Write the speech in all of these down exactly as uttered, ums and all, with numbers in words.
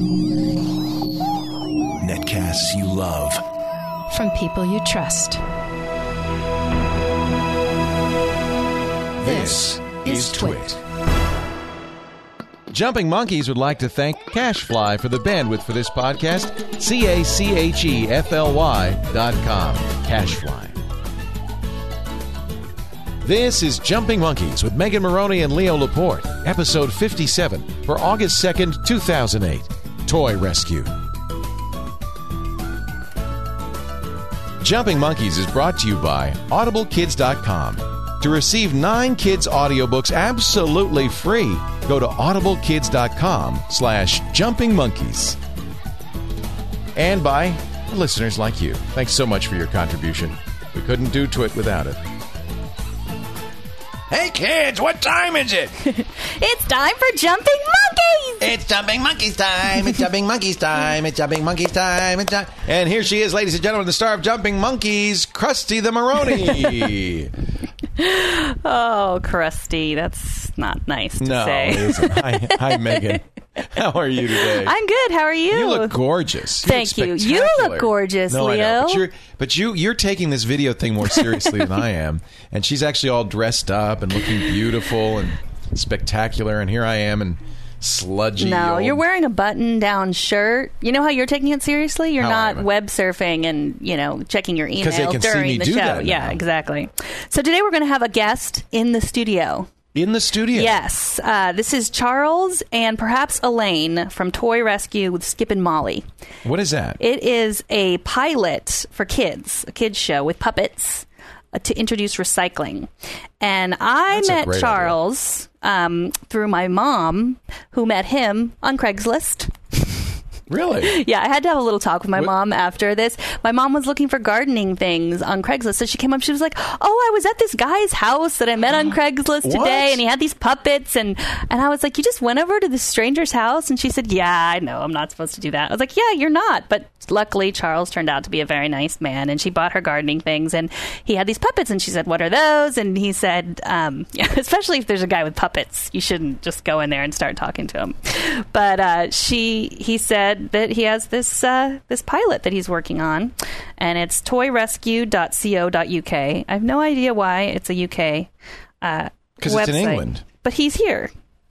Netcasts you love. From people you trust. This is Twit. Jumping Monkeys would like to thank CacheFly for the bandwidth for this podcast. C A C H E F L Y dot com. CacheFly. This is Jumping Monkeys with Megan Maroney and Leo Laporte, episode fifty-seven for August second, two thousand eight. Toy Rescue. Jumping Monkeys is brought to you by Audible Kids dot com. To receive nine kids' audiobooks absolutely free, go to Audible Kids dot com slash Jumping Monkeys. And by listeners like you. Thanks so much for your contribution. We couldn't do Twit without it. Hey kids, what time is it? It's time for Jumping Monkeys! It's Jumping Monkeys time. It's Jumping Monkeys time. It's Jumping Monkeys time. It's ju- and here she is, ladies and gentlemen, the star of Jumping Monkeys, Krusty the Maroney. Oh, Krusty, that's not nice to no, say. it isn't. Hi, hi, Megan. How are you today? I'm good. How are you? You look gorgeous. You Thank look you. You look gorgeous, no, Leo. I know, but you're, but you, you're taking this video thing more seriously than I am. And she's actually all dressed up and looking beautiful and spectacular. And here I am and sludgy. No, old... you're wearing a button-down shirt. You know how you're taking it seriously? You're How not am I? web surfing and, you know, checking your Because they email can see during me the do show. that Yeah, now. exactly. So today we're going to have a guest in the studio. In the studio? Yes. Uh, this is Charles and perhaps Elaine from Toy Rescue with Skip and Molly. What is that? It is a pilot for kids, a kids show with puppets uh, to introduce recycling. And I That's a met great Charles um, through my mom, who met him on Craigslist. Really? Yeah, I had to have a little talk with my What? mom after this. My mom was looking for gardening things on Craigslist, so she came up. She was like, "Oh, I was at this guy's house that I met on Craigslist today, What? and he had these puppets." And and I was like, "You just went over to this stranger's house?" And she said, "Yeah, I know. I'm not supposed to do that." I was like, "Yeah, you're not." But luckily, Charles turned out to be a very nice man, and she bought her gardening things, and he had these puppets, and she said, "What are those?" And he said, um, especially if there's a guy with puppets, you shouldn't just go in there and start talking to him. But uh, she, he said that he has this uh, this pilot that he's working on, and it's toy rescue dot co dot uk. I have no idea why it's a U K uh, Because website. it's in England. But he's here.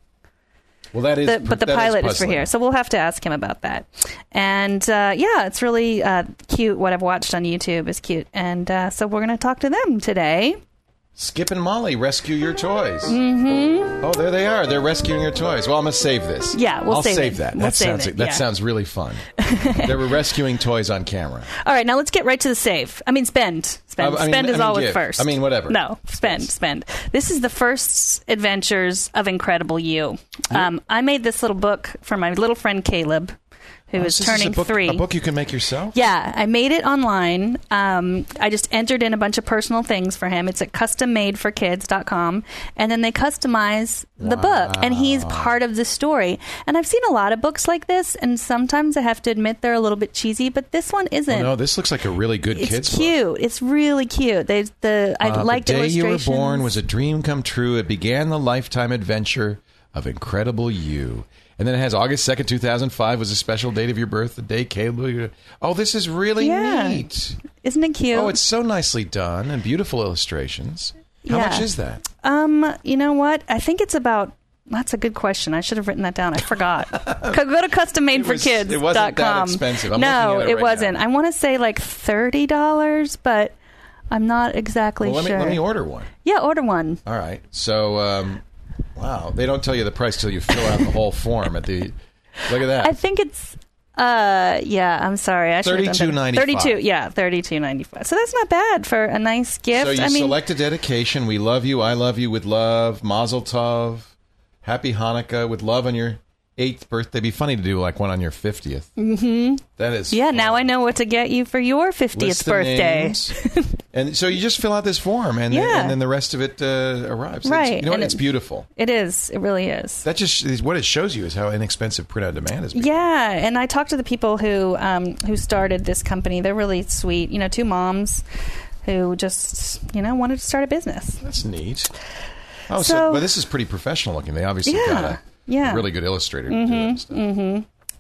Well, that is. The, but the that pilot is, is for here, so we'll have to ask him about that. And uh, yeah, it's really uh, cute. What I've watched on YouTube is cute, and uh, so we're going to talk to them today. Skip and Molly, rescue your toys. Mm-hmm. Oh, there they are. They're rescuing your toys. Well, I'm going to save this. Yeah, we'll I'll save save it. that. We'll that save sounds it, that yeah. sounds really fun. They were rescuing toys on camera. All right, now let's get right to the save. I mean, spend. Spend. Uh, I mean- spend I is mean, always give. first. I mean, whatever. No, spend, spend. This is the first adventures of Incredible You. Um, I made this little book for my little friend Caleb, who Oh, is so this turning a book, three. A book you can make yourself? Yeah, I made it online. Um, I just entered in a bunch of personal things for him. It's at custom made for kids dot com. And then they customize the book. And he's part of the story. And I've seen a lot of books like this, and sometimes I have to admit they're a little bit cheesy, but this one isn't. Oh, no, this looks like a really good It's kid's cute. book. It's really cute. They, the I Uh, liked the day you were illustrations. born was a dream come true. It began the lifetime adventure of Incredible You. And then it has August second, two thousand five was a special date of your birth, the day Caleb. Oh, this is really Yeah. neat. Isn't it cute? Oh, it's so nicely done and beautiful illustrations. How Yeah. much is that? Um, you know what? I think it's about. That's a good question. I should have written that down. I forgot. Go to custom made for kids dot com. It wasn't that expensive. I'm no, looking at it it right wasn't. now. I want to say like thirty dollars, but I'm not exactly Well, let me, sure. let me order one. Yeah, order one. All right. So, um, wow. They don't tell you the price till you fill out the whole form at the... Look at that. I think it's. Uh, yeah. I'm sorry. I should have done thirty-two that. ninety-five. Thirty-two. Yeah, thirty-two ninety-five. So that's not bad for a nice gift. So you I mean, select a dedication. We love you. I love you with love. Mazel tov. Happy Hanukkah with love on your eighth birthday. It'd be funny to do like one on your fiftieth. Mm-hmm. That is. yeah. fun. Now I know what to get you for your fiftieth List the birthday. names. And so you just fill out this form, and, Yeah. then, and then the rest of it uh, arrives. It's- Right. You know what? And It's it- beautiful. It is. It really is. That just is what it shows you is how inexpensive print on demand is. becoming. Yeah, and I talked to the people who um, who started this company. They're really sweet. You know, two moms who just you know wanted to start a business. That's neat. Oh, so, So- but this is pretty professional looking. They obviously Yeah, got a, yeah. a really good illustrator to do it and stuff.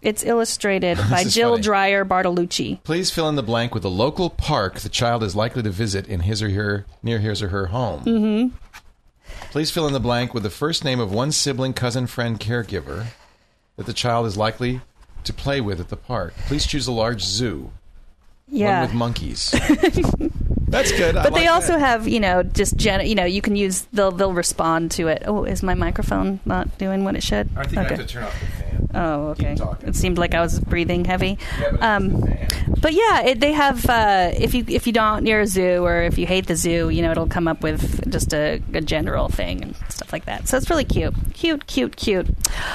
It's illustrated by Jill funny. Dreyer Bartolucci. Please fill in the blank with the local park the child is likely to visit in his or her near his or her home. Mm-hmm. Please fill in the blank with the first name of one sibling, cousin, friend, caregiver that the child is likely to play with at the park. Please choose a large zoo. Yeah. One with monkeys. That's good. I But like they also that. have, you know, just gen- you know, you can use they'll they'll respond to it. Oh, is my microphone not doing what it should? I think I have to turn off the fan. Oh, okay. Keep talking. It seemed like I was breathing heavy. Yeah, but, um, but yeah, it, they have. Uh, if you if you don't near a zoo or if you hate the zoo, you know, it'll come up with just a, a general thing and stuff like that. So it's really cute, cute, cute, cute.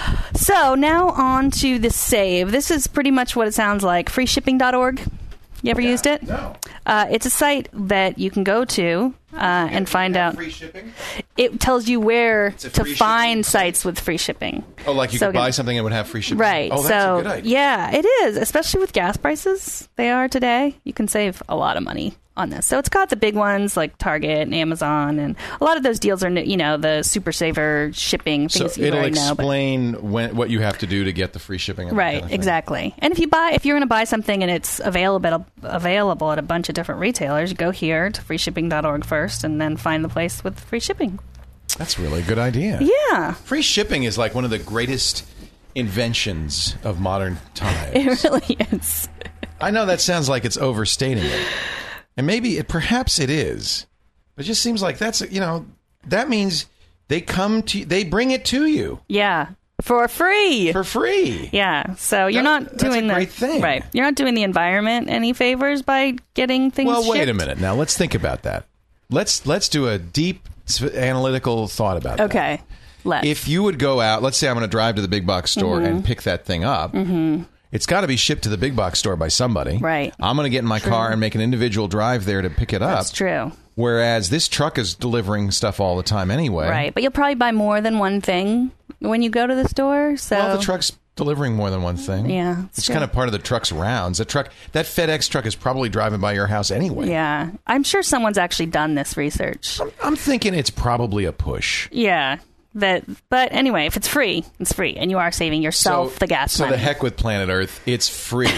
So now on to the save. This is pretty much what it sounds like. free shipping dot org. You ever Yeah, used it? No. Uh, it's a site that you can go to uh, and find out. Free shipping? It tells you where a to free find shipping sites with free shipping. Oh, like you So could buy again- something and it would have free shipping? Right. Oh, that's so, a good idea. yeah, it is, especially with gas prices they are today. You can save a lot of money on this. So it's got the big ones like Target and Amazon, and a lot of those deals are, you know, the Super Saver shipping things So you it'll already know. But explain when, what you have to do to get the free shipping. And that right, kind of thing. exactly. And if you buy, if you're going to buy something and it's available available at a bunch of different retailers, you go here to free shipping dot org first, and then find the place with free shipping. That's really a good idea. Yeah, Free shipping is like one of the greatest inventions of modern times. it really is. I know that sounds like it's overstating it. And maybe it, perhaps it is. But it just seems like that's, you know, that means they come to, they bring it to you Yeah, for free. for free. Yeah, so you're That- not that's a doing the great thing. right. You're not doing the environment any favors by getting things. Well, wait shipped. a minute. Now let's think about that. Let's let's do a deep s- analytical thought about that. Okay, let's. If you would go out, let's say I'm going to drive to the big box store Mm-hmm. and pick that thing up. Mm-hmm. It's got to be shipped to the big box store by somebody. Right. I'm going to get in my car and make an individual drive there to pick it up. That's true. Whereas this truck is delivering stuff all the time anyway. Right, but you'll probably buy more than one thing when you go to the store. So Well, the truck's delivering more than one thing. Yeah, it's It's true. kind of part of the truck's rounds. The truck, that FedEx truck is probably driving by your house anyway. Yeah, I'm sure someone's actually done this research. I'm thinking it's probably a push. Yeah, that. But anyway, if it's free, it's free, and you are saving yourself the gas so money. the heck with planet Earth. It's free.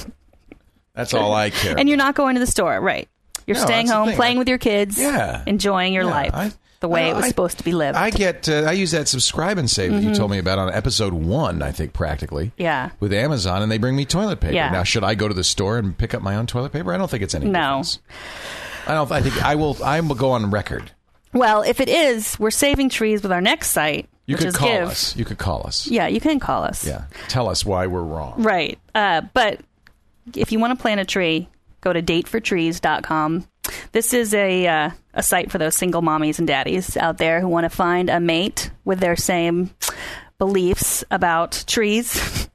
That's all I care. and you're not going to the store, right? You're No, staying that's the home, thing. playing with your kids, Yeah. enjoying your Yeah, life I- the way I- it was I- supposed to be lived. I get. Uh, I use that subscribe and save that you told me about on episode one. I think practically. Mm-hmm. Yeah. With Amazon, and they bring me toilet paper. Yeah. Now, should I go to the store and pick up my own toilet paper? I don't think it's any No. difference. I don't. I think I will. I will go on record. Well, if it is, we're saving trees with our next site, You which could is call Give. us. You could call us. Yeah, you can call us. Yeah. Tell us why we're wrong. Right. Uh, but if you want to plant a tree, go to date for trees dot com. This is a uh, a site for those single mommies and daddies out there who want to find a mate with their same beliefs about trees.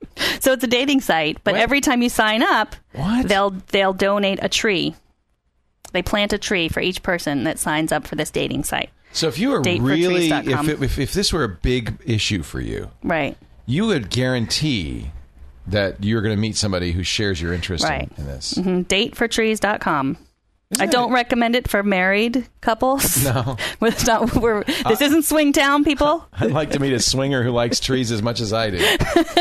So it's a dating site, but What? every time you sign up, What? they'll they'll donate a tree. They plant a tree for each person that signs up for this dating site. So if you were date for really, trees dot com. if, it, if if this were a big issue for you, Right. you would guarantee that you're going to meet somebody who shares your interest Right. in, in this. Mm, date for trees dot com. I Isn't don't it- recommend it for married couples. No. It's not, we're, this isn't Swing Town, people. I'd like to meet a swinger who likes trees as much as I do.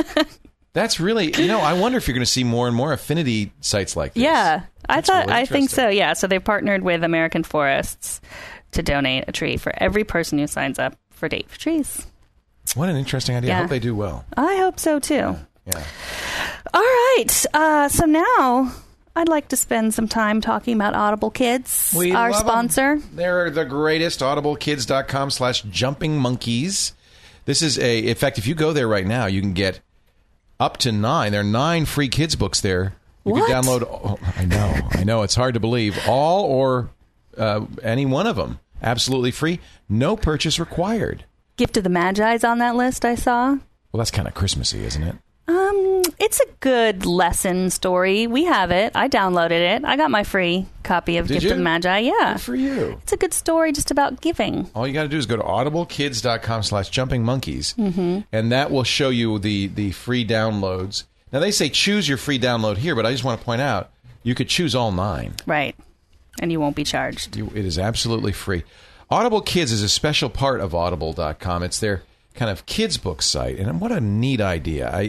That's really, you know, I wonder if you're going to see more and more affinity sites like this. Yeah, I That's thought really I think so. interesting. Yeah, so they've partnered with American Forests to donate a tree for every person who signs up for Date for Trees. What an interesting idea. I Yeah. hope they do well. I hope so too. Yeah. All right, uh, so now I'd like to spend some time talking about Audible Kids, We our love 'em. sponsor. They're the greatest. audiblekids.com slash jumping monkeys. This is a, in fact, if you go there right now, you can get up to nine. There are nine free kids books there. You What? can download, oh, I know, I know, it's hard to believe. All or uh, any one of them. Absolutely free. No purchase required. Gift of the Magi's on that list, I saw. Well, that's kind of Christmassy, isn't it? Um, it's a good lesson story. We have it. I downloaded it. I got my free copy of Did Gift you? of the Magi. Yeah. Good for you. It's a good story just about giving. All you got to do is go to audiblekids.com slash jumping monkeys, mm-hmm. and that will show you the, the free downloads. Now, they say choose your free download here, but I just want to point out, you could choose all nine. Right. And you won't be charged. You, it is absolutely free. Audible Kids is a special part of audible dot com. It's their kind of kids book site, and what a neat idea. I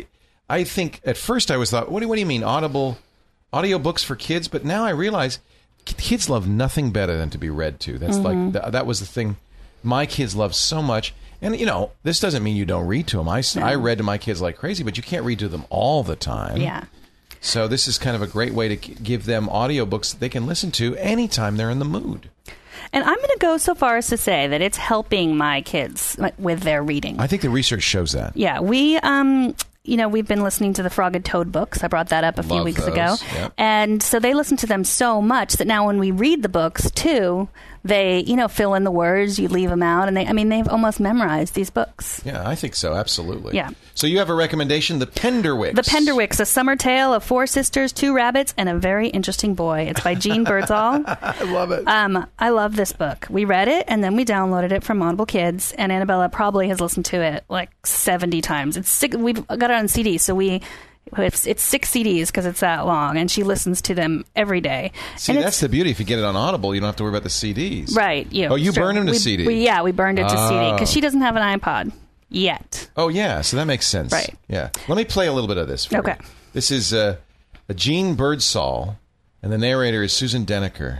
I think at first I was thought, what do, what do you mean, Audible, audiobooks for kids? But now I realize kids love nothing better than to be read to. That's Mm-hmm. like, th- that was the thing my kids love so much. And, you know, this doesn't mean you don't read to them. I, No. I read to my kids like crazy, but you can't read to them all the time. Yeah. So this is kind of a great way to k- give them audiobooks that they can listen to anytime they're in the mood. And I'm going to go so far as to say that it's helping my kids with their reading. I think the research shows that. Yeah, we, um, you know, we've been listening to the Frog and Toad books. I brought that up a few Love weeks those. ago. Yep. And so they listen to them so much that now when we read the books, too, they, you know, fill in the words, you leave them out. And they, I mean, they've almost memorized these books. Yeah, I think so. Absolutely. Yeah. So you have a recommendation, The Penderwicks. The Penderwicks, A Summer Tale of Four Sisters, Two Rabbits, and a Very Interesting Boy. It's by Jean Birdsall. I love it. Um, I love this book. We read it, and then we downloaded it from Audible Kids, and Annabella probably has listened to it like seventy times. It's six, we've got it on C D, so we it's, it's six C Ds because it's that long, and she listens to them every day. See, and that's the beauty. If you get it on Audible, you don't have to worry about the C Ds. right. You Oh, you sure. burn them to we, C D? We, yeah, we burned it to C D Oh. because she doesn't have an iPod yet. Oh, yeah. So that makes sense. Right. Yeah. Let me play a little bit of this for Okay. you. This is uh, a Jean Birdsall, and the narrator is Susan Deneker.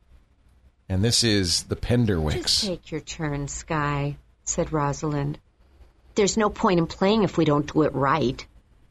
And this is The Penderwicks. Just take your turn, Skye, said Rosalind. There's no point in playing if we don't do it right.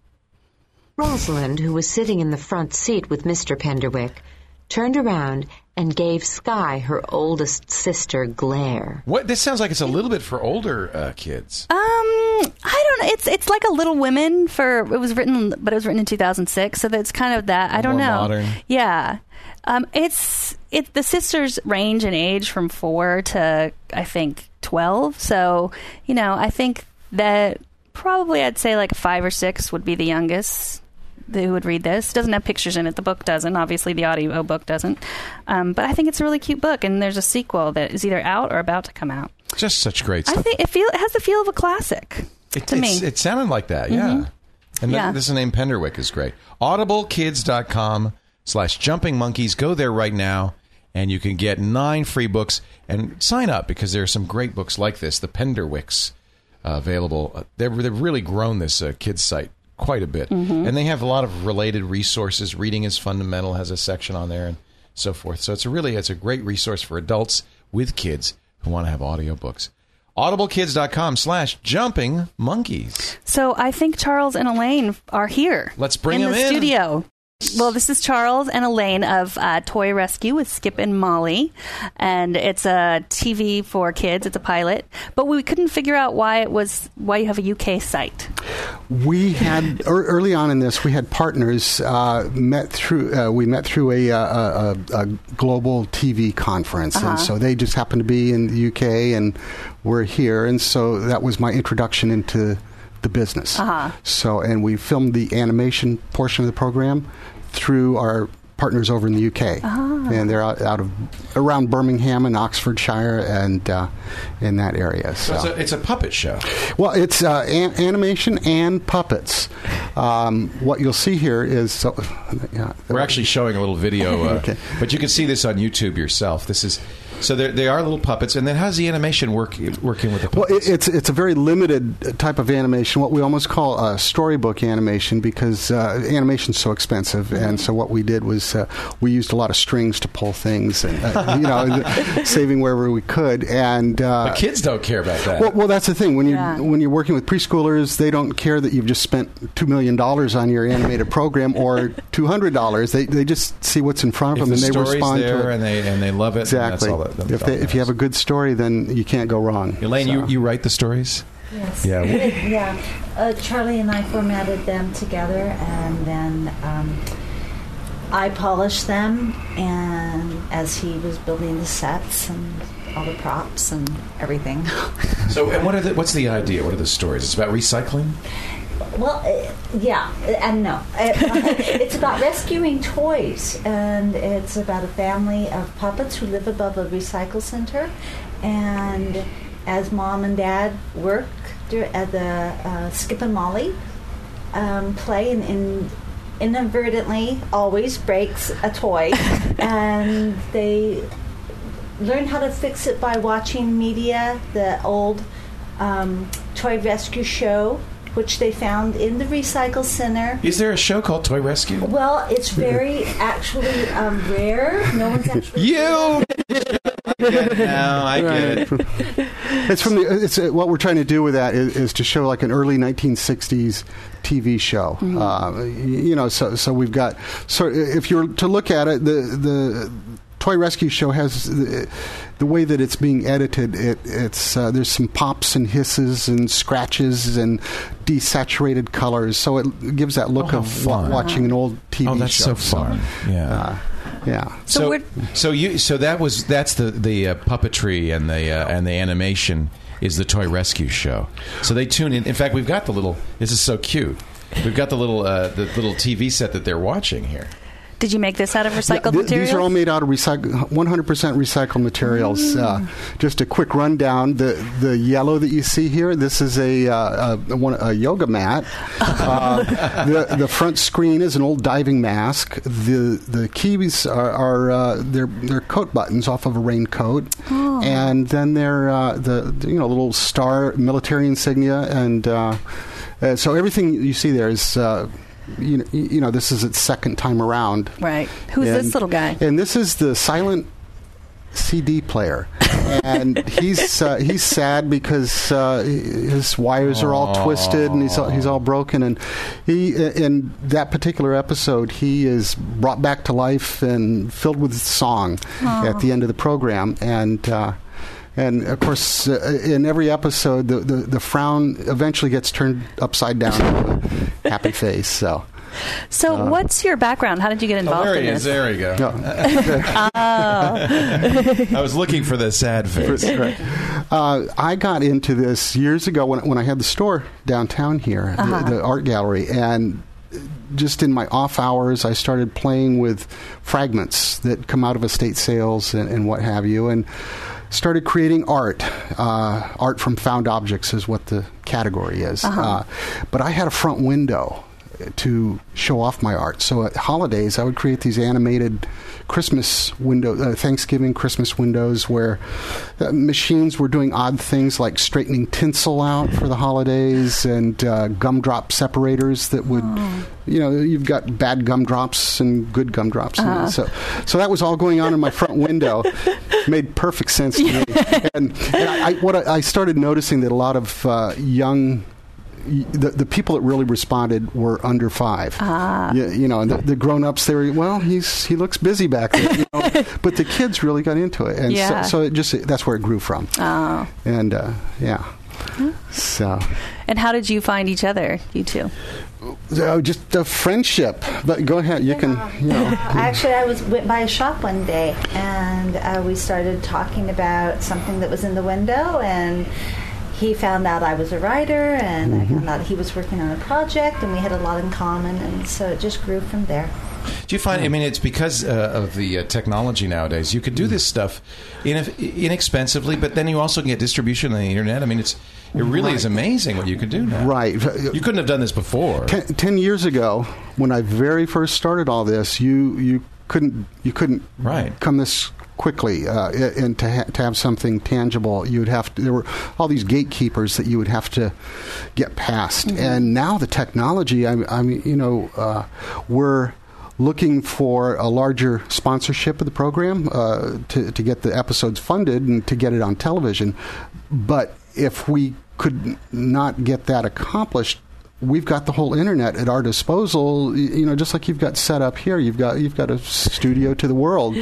Rosalind, who was sitting in the front seat with Mister Penderwick, turned around and gave Skye her oldest sister glare. What? This sounds like it's a little bit for older uh, kids. Um, I don't know. It's it's like a Little Women for it was written, but it was written in two thousand six, so that's kind of that. I don't More know. modern. Yeah, um, it's it. The sisters range in age from four to I think twelve. So you know, I think that probably I'd say like five or six would be the youngest who would read this. It doesn't have pictures in it. The book doesn't. Obviously, the audio book doesn't. Um, but I think it's a really cute book, and there's a sequel that is either out or about to come out. Just such great I stuff. think it feel it has the feel of a classic It, to me. it's- it sounded like that, yeah. And th- Yeah. this name Penderwick is great. audiblekids.com slash jumping monkeys. Go there right now, and you can get nine free books. And sign up, because there are some great books like this, the Penderwicks, uh, available. Uh, they've, they've really grown this uh, kids site quite a bit. And they have a lot of related resources. Reading is Fundamental has a section on there and so forth. So it's a really, it's a great resource for adults with kids who want to have audiobooks. audiblekids.com slash jumping monkeys. So I think Charles and Elaine are here. Let's bring in them the in. studio. Well, this is Charles and Elaine of uh, Toy Rescue with Skip and Molly, and it's a T V for kids. It's a pilot, but we couldn't figure out why it was why you have a U K site. We had er, early on in this, we had partners uh, met through. Uh, we met through a, a, a, a global T V conference, Uh-huh. and so they just happened to be in the U K, and we're here, and so that was my introduction into the business. Uh-huh. So, and we filmed the animation portion of the program through our partners over in the U K, and they're out, out of around Birmingham and Oxfordshire and uh, in that area. So So, it's a, it's a puppet show. well, it's uh, an- animation and puppets. Um, what you'll see here is so, yeah, We're actually showing a little video, uh, Okay. but you can see this on YouTube yourself. This is so they they are little puppets, and then how's the animation work working with the Well, puppets? it, it's it's a very limited type of animation, what we almost call uh, storybook animation, because uh, animation's so expensive, and so what we did was uh, we used a lot of strings to pull things, and uh, you know, saving wherever we could, and uh, But kids don't care about that. Well, well, that's the thing. When you Yeah. when you're working with preschoolers, they don't care that you've just spent two million dollars on your animated program or two hundred dollars. They they just see what's in front of if them the and they story's respond there to it. and they and they love it, Exactly. then that's all that, that's if all they, that if you have a matters. good story, then you can't go wrong. Elaine, So- you, you write the stories? Yes. Yeah. It- yeah. Uh, Charlie and I formatted them together, and then um, I polished them, and as he was building the sets and all the props and everything. So, and what are the, what's the idea? What are the stories? It's about recycling? Well, uh, yeah, and no. Uh, it's about rescuing toys, and it's about a family of puppets who live above a recycle center. And as mom and dad work dur- at the uh, Skip and Molly um, play, and, and inadvertently always breaks a toy, and they learn how to fix it by watching media, the old um, toy rescue show. which they found in the recycle center. Is there a show called Toy Rescue? Well, it's very actually um, rare. No one's actually. You. No, I get it. It's from the. It's uh, what we're trying to do with that is, is to show like an early nineteen sixties T V show. Mm-hmm. Uh, you know, so so we've got. So if you're to look at it, the the Toy Rescue show has the, the way that it's being edited. It, it's uh, there's some pops and hisses and scratches and desaturated colors, so it gives that look oh, of wa- watching an old T V show. Oh, that's so fun! So, yeah. Uh, Yeah. So so, so you so that was that's the the uh, puppetry and the uh, and the animation is the Toy Rescue show. So they tune in. In fact, we've got the little. This is so cute. We've got the little uh, the little T V set that they're watching here. Did you make this out of recycled yeah, th- materials? These are all made out of recycle, one hundred percent recycled materials. Mm. Uh, just a quick rundown. The the yellow that you see here, this is a uh, a, one, a yoga mat. Uh, the the front screen is an old diving mask. The the keys are, are uh, they're they're coat buttons off of a raincoat, oh. and then they're uh, the you know little star military insignia, and uh, uh, so everything you see there is. Uh, You know, you know, this is its second time around. Right. Who's and, this little guy? And this is the silent C D player. And he's uh, he's sad because uh, his wires are all twisted and he's all, he's all broken. And he in that particular episode, he is brought back to life and filled with song Aww. At the end of the program. And uh, And, of course, uh, in every episode, the, the, the frown eventually gets turned upside down to a happy face. So, so uh, what's your background? How did you get involved oh, there in he this? is. There we go. No. oh. I was looking for the sad face. Right. Uh, I got into this years ago when, when I had the store downtown here, uh-huh. the, the art gallery, and just in my off hours, I started playing with fragments that come out of estate sales and, and what have you, and started creating art. Uh, art from found objects is what the category is. Uh-huh. Uh, but I had a front window to show off my art. So at holidays, I would create these animated Christmas window, uh, Thanksgiving Christmas windows where uh, machines were doing odd things like straightening tinsel out for the holidays and uh, gumdrop separators that would, oh. you know, you've got bad gumdrops and good gumdrops. Uh-huh. So, so that was all going on in my front window. Made perfect sense to me. And, and I, what I, I started noticing that a lot of uh, young The, the people that really responded were under five. Ah. You, you know, and the, the grown-ups, they were, well, he's he looks busy back there. You know? But the kids really got into it. And yeah. so, so it just that's where it grew from. Oh. And, uh, yeah. Hmm. So. And how did you find each other, you two? Oh, just a friendship. But go ahead, you yeah. can, you know. Actually, I was went by a shop one day, and uh, we started talking about something that was in the window, and he found out I was a writer, and mm-hmm. I found out he was working on a project, and we had a lot in common, and so it just grew from there. Do you find, I mean, it's because uh, of the uh, technology nowadays, you could do this stuff in, inexpensively, but then you also can get distribution on the internet. I mean, it's it really right. is amazing what you can do now. Right. You couldn't have done this before. Ten, ten years ago, when I very first started all this, you you couldn't you couldn't right. come this quickly, uh, and to, ha- to have something tangible, you would have to, there were all these gatekeepers that you would have to get past. Mm-hmm. And now the technology, I, I mean, you know, uh, we're looking for a larger sponsorship of the program uh, to, to get the episodes funded and to get it on television. But if we could not get that accomplished, we've got the whole internet at our disposal. You know, just like you've got set up here, you've got you've got a studio to the world,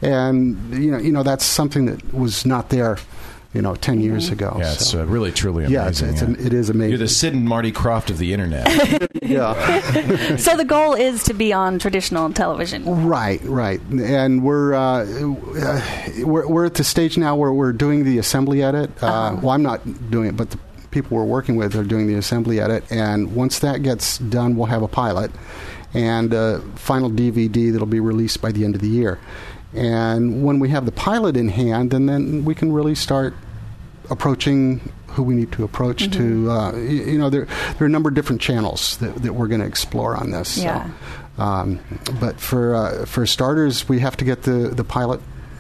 and you know, you know that's something that was not there, you know, ten years ago. Yeah, it's so. uh, really truly amazing. Yeah, it's, it's yeah. it is amazing. You're the Sid and Marty Krofft of the internet. yeah. So the goal is to be on traditional television. Right, right, and we're uh, we're we're at the stage now where we're doing the assembly edit. Uh, uh-huh. Well, I'm not doing it, but the people we're working with are doing the assembly edit, and once that gets done, we'll have a pilot and a final D V D that'll be released by the end of the year. And when we have the pilot in hand, and then we can really start approaching who we need to approach. Mm-hmm. to uh, you, you know there there are a number of different channels that, that we're going to explore on this. Yeah. So, um, but for uh, for starters, we have to get the the pilot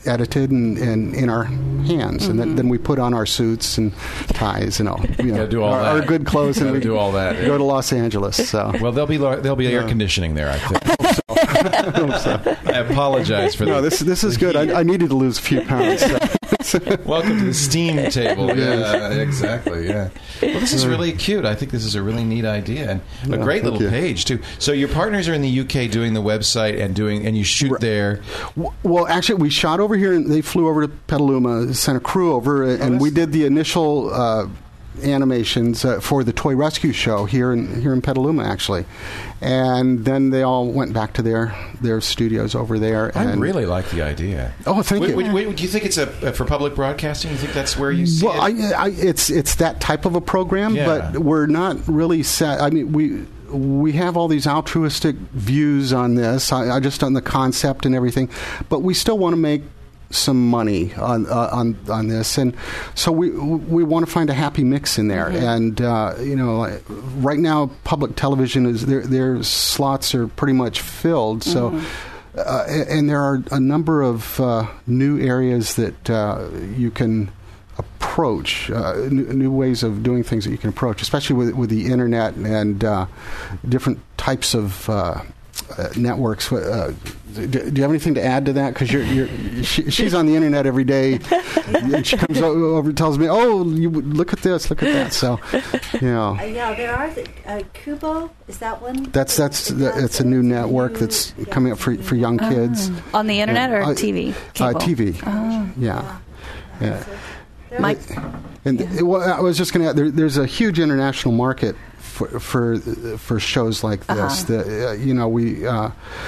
edited and, and in our hands, mm-hmm. and then, then we put on our suits and ties and all. You know, do all our, that. our good clothes, and we do all that. Go to Los Angeles. So well, there'll be there'll be air conditioning there. I think. I hope so. I apologize for no, the, this. This is good. I, I needed to lose a few pounds. So. Welcome to the steam table. Yeah, exactly. Yeah. Well, this is really cute. I think this is a really neat idea and a Yeah, great little you. page too. So your partners are in the U K doing the website and doing, and you shoot there. Well, actually, we shot over here, and they flew over to Petaluma, sent a crew over, and we did the initial uh, animations uh, for the Toy Rescue Show here in here in Petaluma, actually. And then they all went back to their, their studios over there. I and really like the idea. Oh, thank wait, you. Wait, wait, do you think it's a, a for public broadcasting? You think that's where you see well, it? I, I, it's it's that type of a program, Yeah. but we're not really set. I mean, we we have all these altruistic views on this. I, I just on the concept and everything, but we still want to make some money on uh, on on this, and so we we want to find a happy mix in there. Mm-hmm. And uh, you know, right now public television is their their slots are pretty much filled. So. Mm-hmm. Uh, and there are a number of uh, new areas that uh, you can approach, uh, new, new ways of doing things that you can approach, especially with with the internet and uh, different types of uh, uh, networks. Uh, do, do you have anything to add to that? Because you're, you're she, she's on the internet every day, and she comes over and tells me, "Oh, you look at this, look at that." So, you know, Uh, yeah, there are the, uh, Kubo. Is that one? that's that's the, it's a new network that's coming up for for young kids. On the internet Yeah. or Uh, T V? Uh, Cable? T V. Oh. Yeah. Yeah. Mike? And Yeah. well, I was just going to add, there, there's a huge international market for for, for shows like this. Uh-huh. The, uh, you know, we, uh,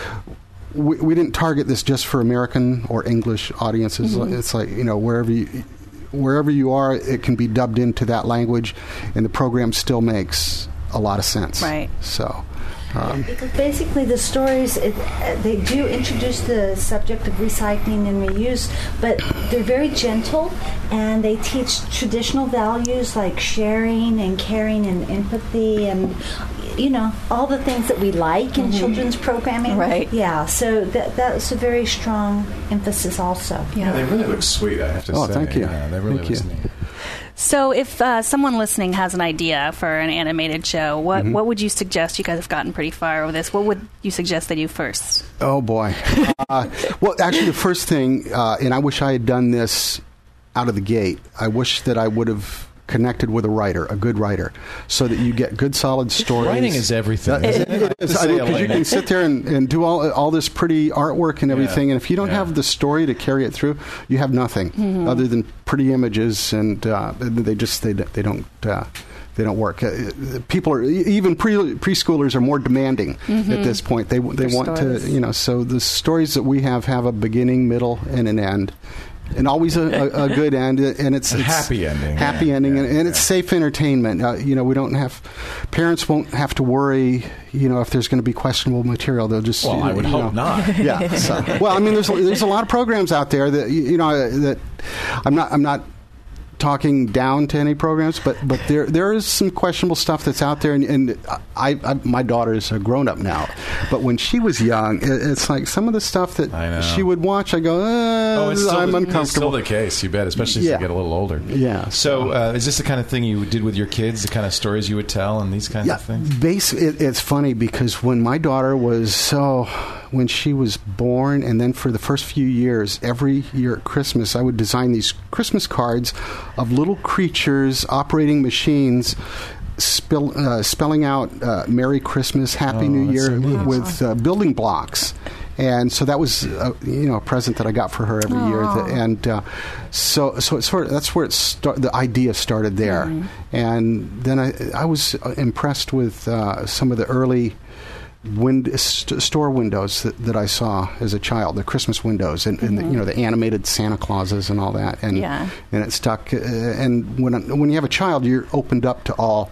we we didn't target this just for American or English audiences. Mm-hmm. It's like, you know, wherever you wherever you are, it can be dubbed into that language, and the program still makes a lot of sense. Right. So. Um, Because basically the stories, it, uh, they do introduce the subject of recycling and reuse, but they're very gentle, and they teach traditional values like sharing and caring and empathy and, you know, all the things that we like in children's programming. Right. Yeah, so that that's a very strong emphasis also. Yeah. They really look sweet, I have to Oh, say. thank you. Yeah, they really Thank look you. neat. So, if uh, someone listening has an idea for an animated show, what Mm-hmm. what would you suggest? You guys have gotten pretty far with this. What would you suggest they do first? Oh boy. uh, well, actually, the first thing, uh, and I wish I had done this out of the gate. I wish that I would have connected with a writer, a good writer, so that you get good, solid stories. Writing is everything. That- isn't it, it is. To I say mean, it 'cause you like- can sit there and, and do all all this pretty artwork and everything, Yeah. and if you don't Yeah. have the story to carry it through, you have nothing Mm-hmm. other than pretty images, and uh, they just they they don't. Uh, They don't work. Uh, people are even pre preschoolers are more demanding at this point. They they For want stories. to, you know. So the stories that we have have a beginning, middle, and an end, and always a, a, a good end. And it's A it's happy ending. Happy Yeah, ending, yeah, and, and it's yeah. safe entertainment. Uh, you know, we don't have parents won't have to worry. You know, if there's going to be questionable material, they'll just. Well, I would you hope know, not. Yeah. So, well, I mean, there's there's a lot of programs out there that you you know that I'm not I'm not. talking down to any programs, but but there there is some questionable stuff that's out there, and, and I, I my daughter is a grown up now, but when she was young, it, it's like some of the stuff that I know. she would watch, I go, uh, Oh, it's still, I'm the, uncomfortable. it's still the case, you bet, especially as Yeah. you get a little older. Yeah. So, uh, is this the kind of thing you did with your kids, the kind of stories you would tell and these kinds Yeah, of things? base, it, it's funny because when my daughter was so, when she was born, and then for the first few years, every year at Christmas, I would design these Christmas cards of little creatures operating machines. Spill, uh, spelling out uh, Merry Christmas, Happy Oh, New that's Year so neat. with uh, building blocks. And so that was, uh, you know, a present that I got for her every year. That, and uh, so, so it's sort of, that's where it start, the idea started there. Mm-hmm. And then I, I was impressed with uh, some of the early wind, st- store windows that, that I saw as a child, the Christmas windows, and, and the, you know, the animated Santa Clauses and all that. And Yeah. and it stuck. Uh, and when when you have a child, you're opened up to all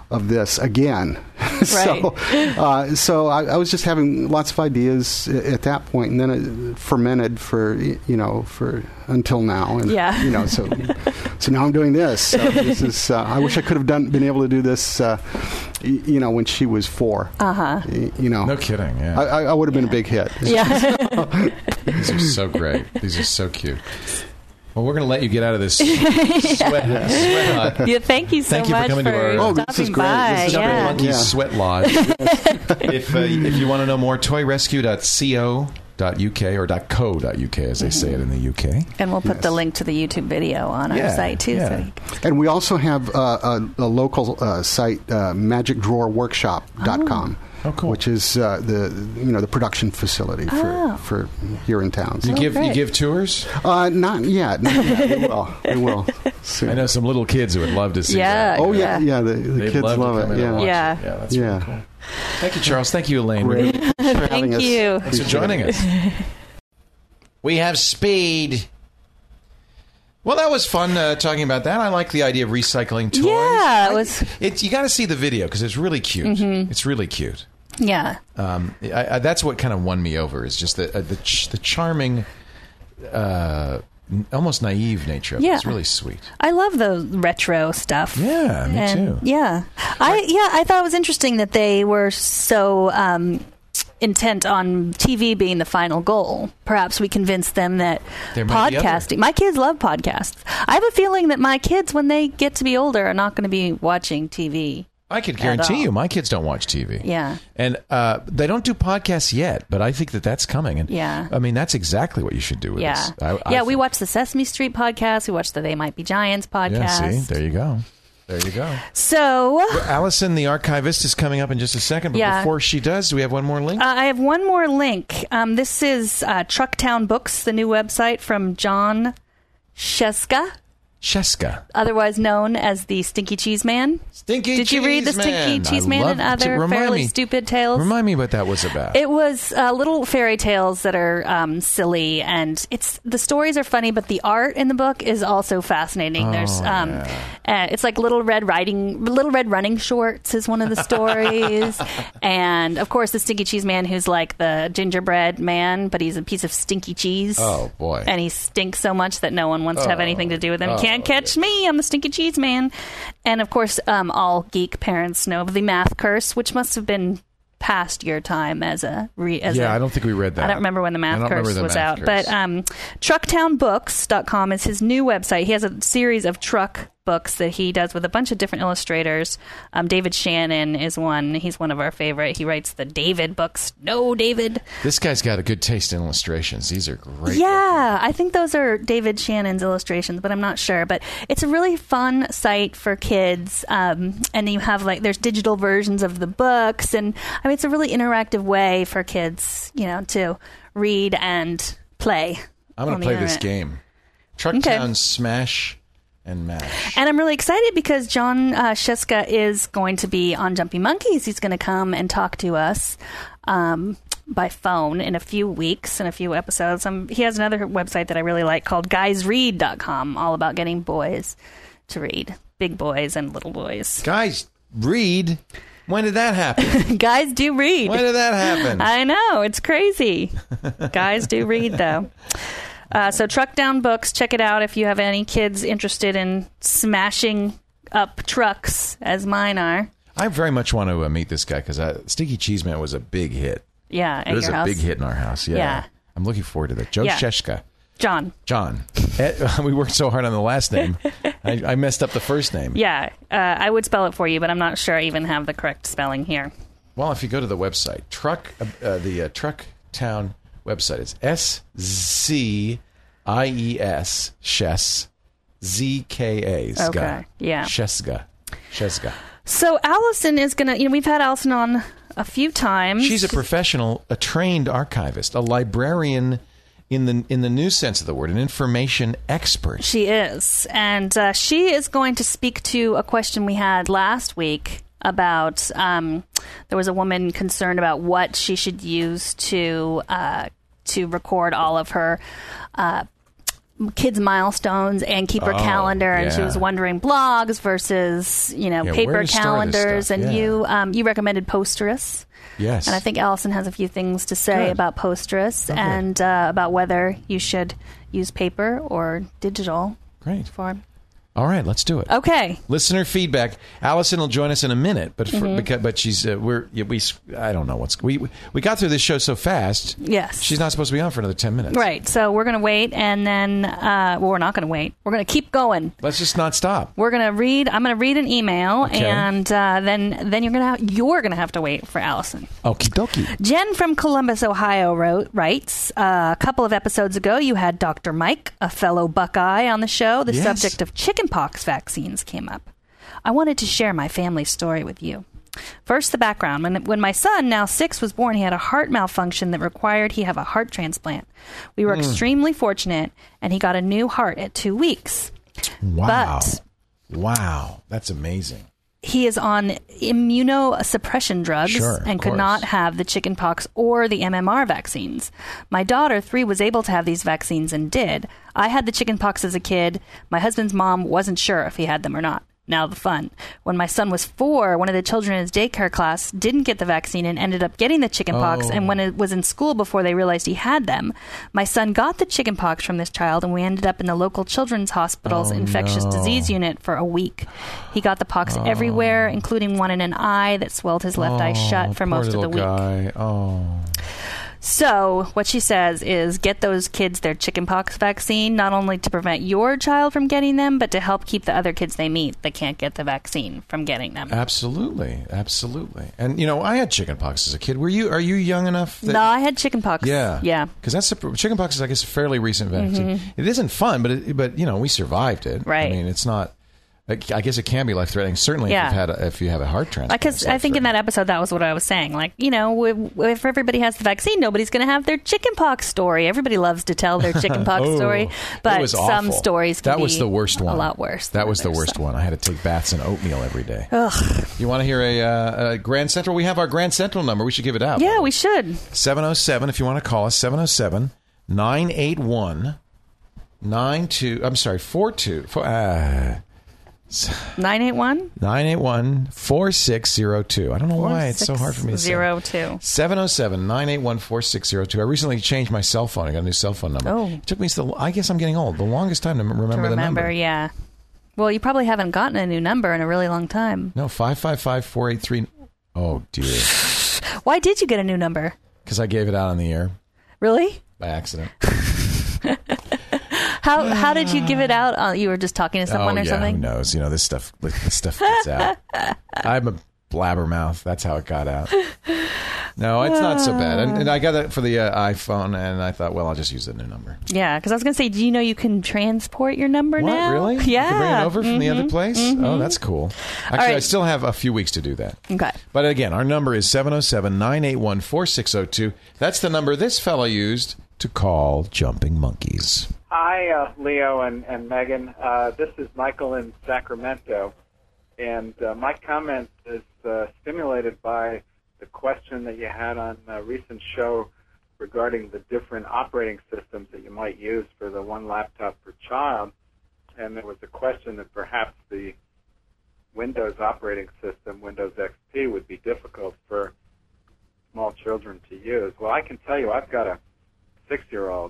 of this again. so uh, so I, I was just having lots of ideas at, at that point, and then it fermented for you know for until now. And, yeah. You know, so so now I'm doing this. So this is. Uh, I wish I could have done been able to do this. Uh, y- you know, when she was four. Uh huh. Y- you know. No kidding. Yeah. I, I, I would have been a big hit. Yeah. These are so great. These are so cute. Well, we're going to let you get out of this sweat, yeah. sweat lodge. Yeah, thank you so Thank you for much coming to our- Oh, stopping this is great. by. This is Jumping yeah. Monkeys Yeah. Sweat Lodge. if uh, if you want to know more, toy rescue dot co dot uk or .co.uk as they say it in the U K. And we'll put Yes. the link to the YouTube video on Yeah, our site too. yeah. So you can- And we also have uh, a, a local uh, site, uh, magic drawer workshop dot com. Oh, cool. Which is uh, the you know the production facility for, Oh. for here in town. You So, give you great. give tours? uh, not yet. Not yet. We will. We will. Soon. I know some little kids who would love to see Yeah. that. Oh yeah, yeah. The, the They'd kids love, love to come it. in Yeah. and watch Yeah. it. Yeah, that's Yeah. really cool. Thank you, Charles. Thank you, Elaine. Great. Thanks for having Thank us. you. Thanks for joining us. We have speed. Well, that was fun uh, talking about that. I like the idea of recycling toys. Yeah, it I- was- It, you got to see the video because it's really cute. Mm-hmm. It's really cute. Yeah. Um, I, I, that's what kind of won me over. Is just the uh, the, ch- the charming, uh, n- almost naive nature of it. Yeah. It's really sweet. I love the retro stuff. Yeah, me and too. Yeah, I yeah I thought it was interesting that they were so um, intent on T V being the final goal. Perhaps we convinced them that There might be podcasting. My kids love podcasts. I have a feeling that my kids, when they get to be older, are not going to be watching T V. I could At guarantee all. you, my kids don't watch T V. Yeah. And uh, they don't do podcasts yet, but I think that that's coming. And Yeah. I mean, that's exactly what you should do with Yeah, this. I, I yeah. We think- watched the Sesame Street podcast. We watched the They Might Be Giants podcast. Yeah, see, there you go. There you go. So Allison, the archivist, is coming up in just a second. But Yeah. before she does, do we have one more link? Uh, I have one more link. Um, this is uh, Trucktown Books, the new website from John Sheska, Sheska. otherwise known as the Stinky Cheese Man. Stinky Did you read the Cheese Stinky Man. Cheese I Man and love to- other remind fairly me- stupid tales? Remind me what that was about. It was uh, little fairy tales that are um, silly, and it's the stories are funny, but the art in the book is also fascinating. Oh, There's, um, yeah. uh, it's like Little Red Riding, Little Red Running Shorts is one of the stories, and of course the Stinky Cheese Man, who's like the gingerbread man, but he's a piece of stinky cheese. Oh, boy. And he stinks so much that no one wants to have anything to do with him. Oh, Can't catch me! I'm the Stinky Cheese Man. And of course, um, all geek parents know of the Math Curse, which must have been past your time as a re- as yeah, a, I don't think we read that. I don't remember when the I Math don't remember Curse the was Math out. Curse. But um, trucktown books dot com is his new website. He has a series of truck books that he does with a bunch of different illustrators. Um, David Shannon is one. He's one of our favorite. He writes the David books. No, David. This guy's got a good taste in illustrations. These are great. Yeah, I think those are David Shannon's illustrations, but I'm not sure. But it's a really fun site for kids, um, and you have like there's digital versions of the books, and I mean it's a really interactive way for kids, you know, to read and play. I'm going on to the play this internet. game. Trucktown Smash and Mash. And I'm really excited because John uh, Sheska is going to be on Jumping Monkeys. He's going to come and talk to us um, by phone in a few weeks, in a few episodes. Um, he has another website that I really like called guys read dot com, all about getting boys to read, big boys and little boys. Guys, read. When did that happen? Guys do read. When did that happen? I know, it's crazy. Guys do read, though. Uh, so Truckdown Books, check it out if you have any kids interested in smashing up trucks, as mine are. I very much want to uh, meet this guy because Stinky Cheese Man was a big hit. Yeah, at It was your a house. big hit in our house. Yeah. Yeah. I'm looking forward to that. Joe Yeah. Sheshka. John. John. Eh, we worked so hard on the last name. I, I messed up the first name. Yeah, uh, I would spell it for you, but I'm not sure I even have the correct spelling here. Well, if you go to the website, truck, uh, uh, the uh, Trucktown website is S Z I E S, Shes, Z K A, Ska. Okay, yeah. Sheska. Sheska. So Allison is going to, you know, we've had Allison on a few times. She's a professional, a trained archivist, a librarian in the in the new sense of the word, an information expert. She is. And uh, she is going to speak to a question we had last week about um, there was a woman concerned about what she should use to uh, to record all of her uh, kids' milestones and keep her Oh, calendar, and she yeah. was wondering blogs versus you know Yeah, where paper to start this calendars. stuff, And yeah. you um, you recommended Posterous. Yes. And I think Allison has a few things to say Good. about Posterous Okay. and uh, about whether you should use paper or digital Great. form. All right, let's do it. Okay. Listener feedback. Allison will join us in a minute, but for, Mm-hmm. because, but she's uh, we're yeah, we I don't know what's we we got through this show so fast. Yes. She's not supposed to be on for another ten minutes. Right. So we're going to wait, and then uh, well, we're not going to wait. We're going to keep going. Let's just not stop. We're going to read. I'm going to read an email, Okay. and uh, then then you're going to have, you're going to have to wait for Allison. Okie dokie. Jen from Columbus, Ohio, wrote, writes, uh, a couple of episodes ago, you had Doctor Mike, a fellow Buckeye, on the show. The Yes. subject of chickenpox vaccines came up. I wanted to share my family story with you. First, the background. When, when my son, now six, was born, he had a heart malfunction that required he have a heart transplant. We were extremely fortunate, and he got a new heart at two weeks. Wow. But wow. That's amazing. he is on immunosuppression drugs Sure, and of could course. not have the chickenpox or the M M R vaccines. My daughter, three, was able to have these vaccines and did. I had the chickenpox as a kid. My husband's mom wasn't sure if he had them or not. Now the fun. When my son was four, one of the children in his daycare class didn't get the vaccine and ended up getting the chickenpox. Oh. And when it was in school before they realized he had them, my son got the chickenpox from this child, and we ended up in the local children's hospital's Oh, infectious no. disease unit for a week. He got the pox everywhere, including one in an eye that swelled his left eye shut for Oh, poor most of the little week. guy. Oh. So what she says is get those kids their chickenpox vaccine, not only to prevent your child from getting them, but to help keep the other kids they meet that can't get the vaccine from getting them. Absolutely, absolutely. And you know, I had chickenpox as a kid. Were you? Are you young enough? That, No, I had chickenpox. Yeah, Yeah. Because that's a, chickenpox is, I guess, a fairly recent vaccine. It isn't fun, but it, but you know, we survived it. Mm-hmm. Right. I mean, it's not. I guess it can be life threatening. Certainly, Yeah. if you've had a, if you have a heart transplant. Because it's I think in that life-threatening. episode, that was what I was saying. Like, you know, if, if everybody has the vaccine, nobody's going to have their chickenpox story. Everybody loves to tell their chickenpox Oh, story, it but was some awful. stories can that was be the worst one. a lot worse. That than was the others, worst so. one. I had to take baths in oatmeal every day. Ugh. You want to hear a, uh, a Grand Central? We have our Grand Central number. We should give it out. Yeah, we should. seven oh seven, if you want to call us, seven oh seven, nine eight one, nine two, I'm sorry, four two, four, uh, nine eight one? nine eight one, four six zero two. I don't know why it's so hard for me to say. Zero two. seven oh seven, nine eight one, four six zero two. I recently changed my cell phone. I got a new cell phone number. Oh. It took me, the, I guess I'm getting old, the longest time to m- remember, To the remember, number. yeah. Well, you probably haven't gotten a new number in a really long time. No, five five five, four eight three. Oh, dear. Why did you get a new number? Because I gave it out on the air Really? by accident. How how did you give it out? Uh, you were just talking to someone oh, or yeah, something? Who knows? You know, this stuff this stuff gets out. I'm a blabbermouth. That's how it got out. No, it's not so bad. And, and I got it for the uh, iPhone, and I thought, well, I'll just use the new number. Yeah, because I was going to say, do you know you can transport your number What, now? really? Yeah. You can bring it over from the Mhm. other place? Oh, that's cool. Actually, right. I still have a few weeks to do that. Okay. But again, our number is seven oh seven, nine eight one, four six zero two. That's the number this fellow used to call Jumping Monkeys. Hi, uh, Leo and, and Megan. Uh, this is Michael in Sacramento. And uh, my comment is uh, stimulated by the question that you had on a recent show regarding the different operating systems that you might use for the one laptop per child. And there was a question that perhaps the Windows operating system, Windows X P, would be difficult for small children to use. Well, I can tell you I've got a six-year-old,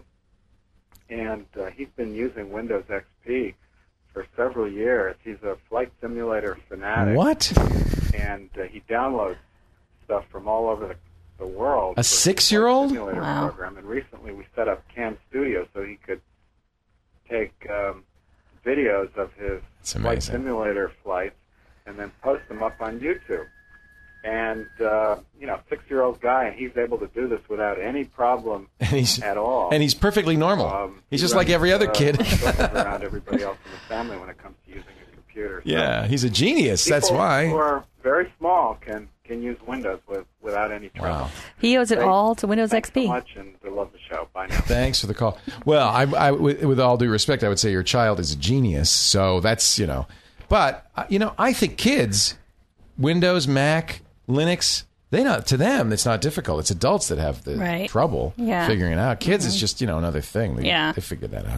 and uh, he's been using Windows X P for several years. He's a flight simulator fanatic. What? And uh, he downloads stuff from all over the, the world. A for the six-year-old? Flight Simulator Wow. program. And recently we set up Cam Studio so he could take um, videos of his That's flight amazing. simulator flights and then post them up on YouTube. And, uh, you know, six-year-old guy, and he's able to do this without any problem And he's, at all. and he's perfectly normal. Um, he's he just like runs, every other uh, kid. circles around everybody else in the family when it comes to using a computer. So Yeah, he's a genius. people That's who why. are very small can, can use Windows with, without any trouble. Wow. He owes it Thanks- all to Windows Thanks X P. so much, and I love the show. Bye now. Thanks for the call. Well, I, I, with, with all due respect, I would say your child is a genius. So that's, you know. But, uh, you know, I think kids, Windows, Mac, Linux, they not to them, it's not difficult. It's adults that have the Right. trouble Yeah. figuring it out. Kids, it's just, you know, another thing. They, Yeah. They figured that out.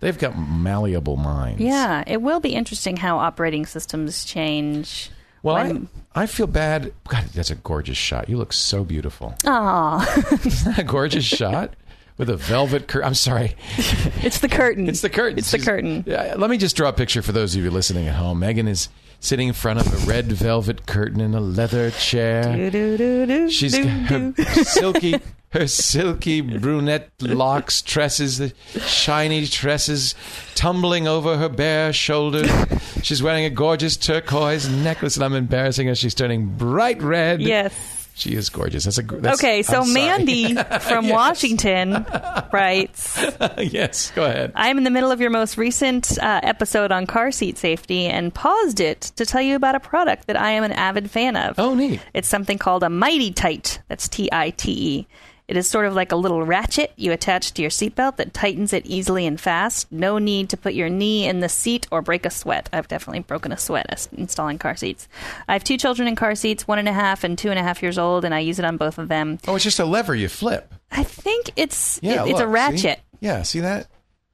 They've got malleable minds. Yeah, it will be interesting how operating systems change. Well, when... I, I feel bad. God, that's a gorgeous shot. You look so beautiful. Aw. Isn't that a gorgeous shot? With a velvet curtain. I'm sorry. It's the curtain. It's the curtain. It's the She's, curtain. Yeah, let me just draw a picture for those of you listening at home. Megan is sitting in front of a red velvet curtain in a leather chair. Do, do, do, do, She's do, her do. silky, her silky brunette locks, tresses, the shiny tresses tumbling over her bare shoulders. She's wearing a gorgeous turquoise necklace, and I'm embarrassing her. She's turning bright red. Yes. She is gorgeous. That's a that's, okay. So I'm sorry. Mandy from Yes. Washington writes, yes, go ahead. I'm in the middle of your most recent uh, episode on car seat safety and paused it to tell you about a product that I am an avid fan of. Oh, neat. It's something called a Mighty Tight. That's T I T E. It is sort of like a little ratchet you attach to your seatbelt that tightens it easily and fast. No need to put your knee in the seat or break a sweat. I've definitely broken a sweat as installing car seats. I have two children in car seats, one and a half and two and a half years old, and I use it on both of them. Oh, it's just a lever you flip. I think it's Yeah, it, it's a look, ratchet. See? Yeah, see that?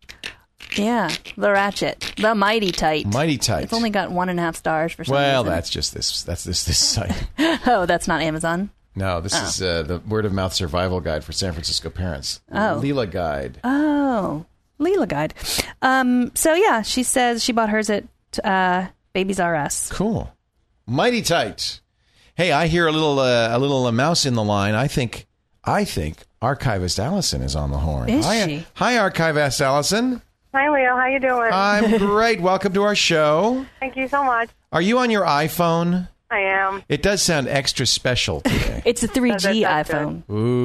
Yeah, the ratchet, the Mighty Tight. Mighty Tight. It's only got one and a half stars for some Well, reason. that's just this. That's this this site. Oh, that's not Amazon. No, this Oh. is uh, the word of mouth survival guide for San Francisco parents. Oh. Leela Guide. Oh, Leela Guide. Um, so yeah, she says she bought hers at uh, Babies R Us. Cool. Mighty Tight. Hey, I hear a little uh, a little uh, mouse in the line. I think I think Archivist Allison is on the horn. Is hi, she? Hi, Archivist Allison. Hi, Leo. How you doing? I'm great. Welcome to our show. Thank you so much. Are you on your iPhone? I am. It does sound extra special today. It's a three G That's- that's iPhone.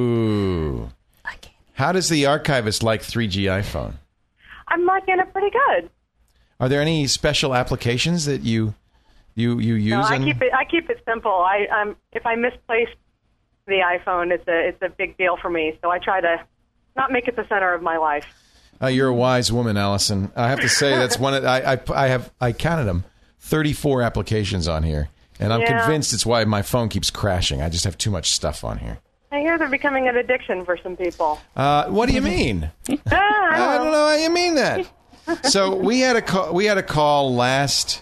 Ooh. I can't. How does the Archivist like three G iPhone? I'm liking it pretty good. Are there any special applications that you you you use? No, I in- keep it. I keep it simple. I um, if I misplace the iPhone, it's a it's a big deal for me. So I try to not make it the center of my life. Uh, you're a wise woman, Allison. I have to say that's one. Of, I, I I have I counted them, thirty-four applications on here, and I'm Yeah. convinced it's why my phone keeps crashing. I just have too much stuff on here. I hear they're becoming an addiction for some people. Uh, what do you mean? Ah, I don't know how you mean that. So we had a call, we had a call last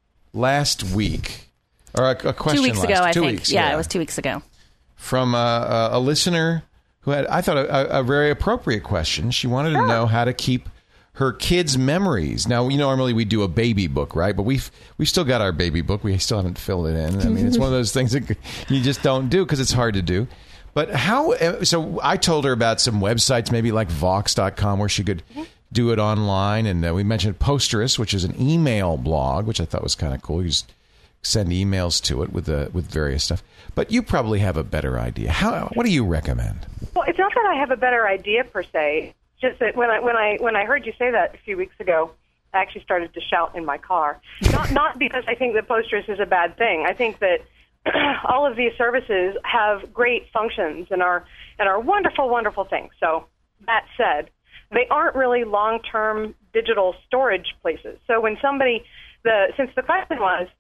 last week, or a, a question Two weeks last, ago, I two think. weeks, yeah, it was two weeks ago. from uh, a, a listener who had, I thought, a, a very appropriate question. She wanted to know how to keep her kids' memories. Now, you know, normally we do a baby book, right? But we've we've still got our baby book. We still haven't filled it in. I mean, it's one of those things that you just don't do because it's hard to do. But how? So I told her about some websites, maybe like Vox dot com, where she could do it online. And uh, we mentioned Posterous, which is an email blog, which I thought was kind of cool. You just send emails to it with uh, with various stuff. But you probably have a better idea. How? What do you recommend? Well, it's not that I have a better idea per se. Just that when I when I when I heard you say that a few weeks ago, I actually started to shout in my car. Not not because I think that Posterous is a bad thing. I think that all of these services have great functions and are and are wonderful, wonderful things. So that said, they aren't really long-term digital storage places. So when somebody, the since the question was,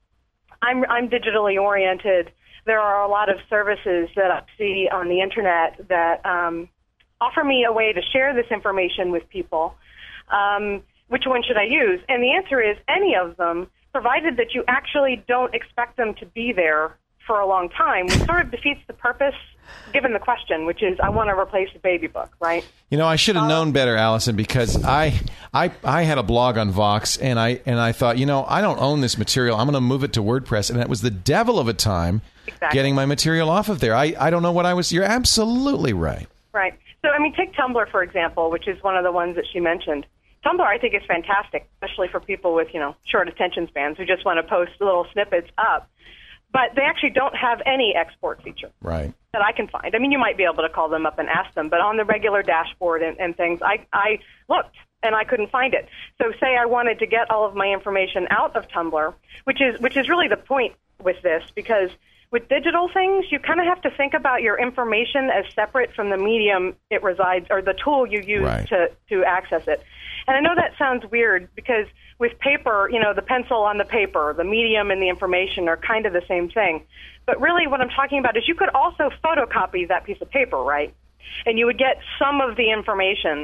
I'm I'm digitally oriented. There are a lot of services that I see on the internet that um, offer me a way to share this information with people. Um, which one should I use? And the answer is any of them, provided that you actually don't expect them to be there for a long time, which sort of defeats the purpose given the question, which is I want to replace the baby book, right? You know, I should have known better, Allison, because I, I, I had a blog on Vox, and I and I thought, you know, I don't own this material. I'm going to move it to WordPress, and it was the devil of a time Exactly. getting my material off of there. I, I don't know what I was. You're absolutely right. Right. So, I mean, take Tumblr, for example, which is one of the ones that she mentioned. Tumblr, I think, is fantastic, especially for people with, you know, short attention spans who just want to post little snippets up. But they actually don't have any export feature Right. that I can find. I mean, you might be able to call them up and ask them, but on the regular dashboard and, and things, I, I looked and I couldn't find it. So say I wanted to get all of my information out of Tumblr, which is which is really the point with this, because with digital things, you kind of have to think about your information as separate from the medium it resides or the tool you use Right. to, to access it. And I know that sounds weird because with paper, you know, the pencil on the paper, the medium and the information are kind of the same thing. But really what I'm talking about is you could also photocopy that piece of paper, right? And you would get some of the information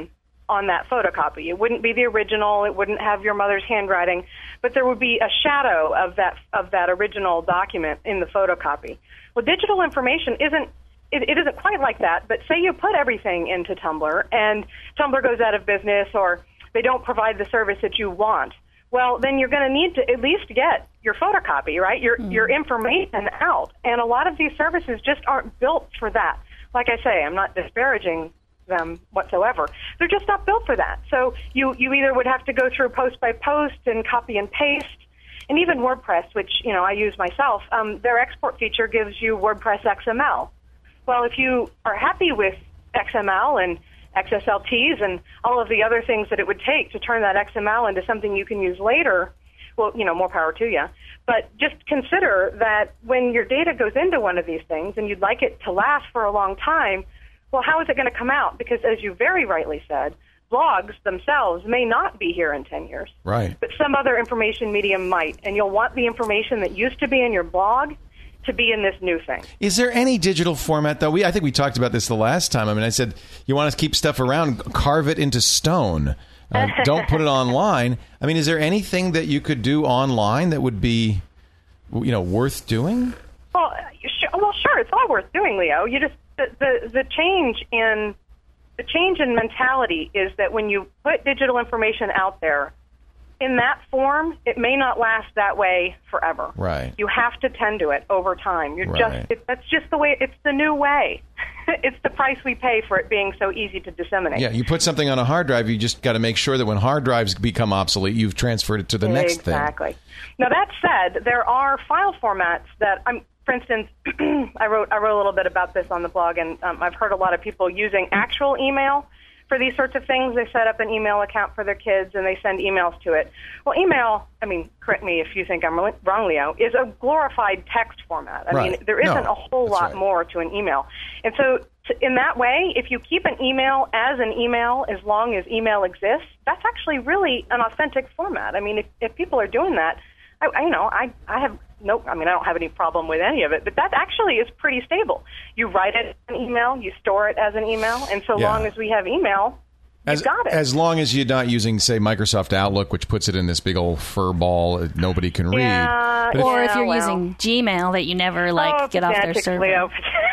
on that photocopy. It wouldn't be the original. It wouldn't have your mother's handwriting, but there would be a shadow of that of that original document in the photocopy. Well, digital information isn't it, it isn't quite like that. But say you put everything into Tumblr and Tumblr goes out of business, or they don't provide the service that you want. Well, then you're going to need to at least get your photocopy, right? Your mm. your information out. And a lot of these services just aren't built for that. Like I say, I'm not disparaging them whatsoever. They're just not built for that. So you, you either would have to go through post by post and copy and paste, and even WordPress, which, you know, I use myself, um, their export feature gives you WordPress X M L. Well, if you are happy with X M L and X S L Ts and all of the other things that it would take to turn that X M L into something you can use later, well, you know, more power to you. But just consider that when your data goes into one of these things and you'd like it to last for a long time, well, how is it going to come out? Because as you very rightly said, blogs themselves may not be here in ten years. Right. But some other information medium might. And you'll want the information that used to be in your blog to be in this new thing. Is there any digital format, though? We I think we talked about this the last time. I mean, I said, you want to keep stuff around, carve it into stone. Uh, don't put it online. I mean, is there anything that you could do online that would be, you know, worth doing? Well, sure, well, sure, it's all worth doing, Leo. You just the, the the change in the change in mentality is that when you put digital information out there in that form, it may not last that way forever. Right. You have to tend to it over time. You're Right. just it, that's just the way. It's the new way. It's the price we pay for it being so easy to disseminate. Yeah, you put something on a hard drive, you just got to make sure that when hard drives become obsolete, you've transferred it to the next thing. Exactly. Now, that said, there are file formats that, I'm, for instance, I wrote I wrote a little bit about this on the blog, and um, I've heard a lot of people using actual email for these sorts of things. They set up an email account for their kids, and they send emails to it. Well, email, I mean, correct me if you think I'm wrong, Leo, is a glorified text format. I Right. mean, there isn't No, a whole that's lot right. more to an email. And so to, in that way, if you keep an email as an email as long as email exists, that's actually really an authentic format. I mean, if, if people are doing that, I, I you know, I, I have no, I mean, I don't have any problem with any of it, but that actually is pretty stable. You write it as an email, you store it as an email, and so Yeah. long as we have email, As, you've got it. as long as you're not using, say, Microsoft Outlook, which puts it in this big old fur ball that nobody can read. Yeah, But if- Or if Yeah, you're well. using Gmail that you never like Oh, get off their pedantic, server. Leo.